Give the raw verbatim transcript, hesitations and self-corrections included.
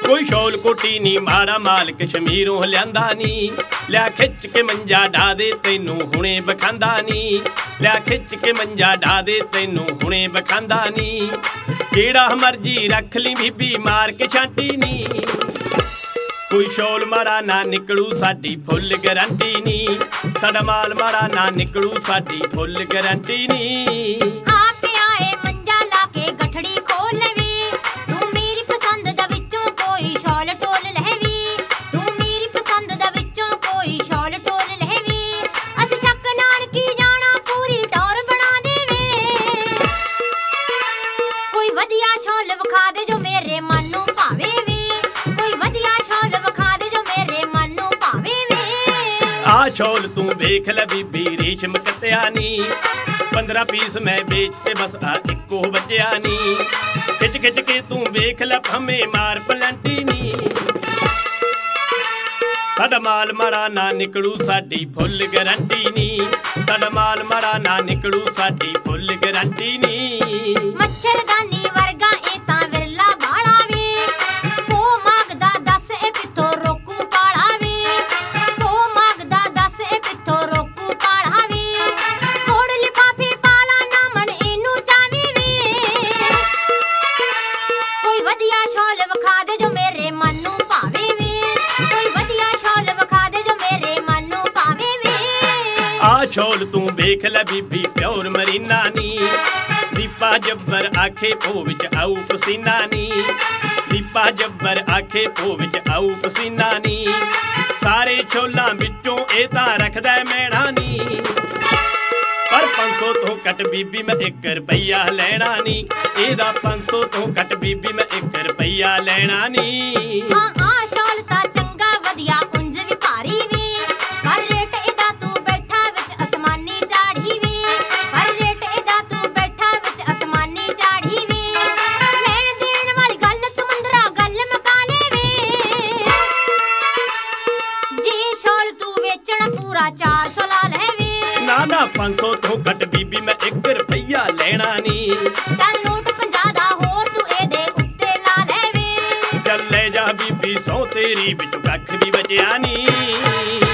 कोई शौल कोटी नी माड़ा माल कश्मीरों लियांदा नी लिया खिच के मंजा ढा दे तैनू हुणे बखांदा नी लिया खिच के मंजा ढा दे तैनू हुणे बखांदा नी जेड़ा मर्जी रख ली बीबी मार के छांटी नी कोई शौल माड़ा ना निकलू साडी फुल गारंटी नी साडा माल माड़ा ना निकलू साडी फुल गारंटी नी शौल तू वेख लै बीबी रेशम कत्तिया नी पंद्रह पीस मैं बेचते बस आ इको बचया नी खिच खिच के तू वेख लै फमे मार पलंटी नी साडा माल माड़ा ना निकलू साडी फुल गारंटी नी साडा माल माड़ा ना निकलू साडी फुल गारंटी नी मच्छरदानी वर्गा ए तां विरला बाड़ा वे ओ मांगदा दस ए किथों रोकू पाड़ा वे ओ मांगदा दस ए किथों रोकू पाड़ा वे कोड़ लिफाफे पाला ना मन इनू चावी वे कोई वधिया शौल विखा दे जो मेरे मन नू भावे वे कोई वधिया शौल विखा दे जो मेरे मन नू भावे वे आ शौल तू वेख लै बीबी प्योर मरीना नी दीपा जब्बर आखे पो विच आऊ पसीना नी दीपा जब्बर आखे पो विच आऊ पसीना नी सारे छोलां विचों ए तां रखदा मैणा नी पर पांच सौ तो कट बीबी मैं एक रुपया लैणा नी एदा पांच सौ तो कट बीबी मैं एक रुपया लैणा नी हां आ शौल ता चंगा वधिया उंज भी भारी वे पर रेट एदा तू बैठा विच आसमानी चाढ़ी वे पर रेट एदा तू बैठा विच आसमानी चाढ़ी वे लेण देण वाली गल समुंदरा गल मका लेवे जी शौल तू वेचण पूरा चार सौ ला लेवे ना ना पांच सौ तो कट बीबी मैं एक रुपया लैणा नी चल नोट पंजाह दा होर तू एदे उत्ते ला लेवे चल ले जा बीबी सौ तेरी विच कख भी बचिया नी।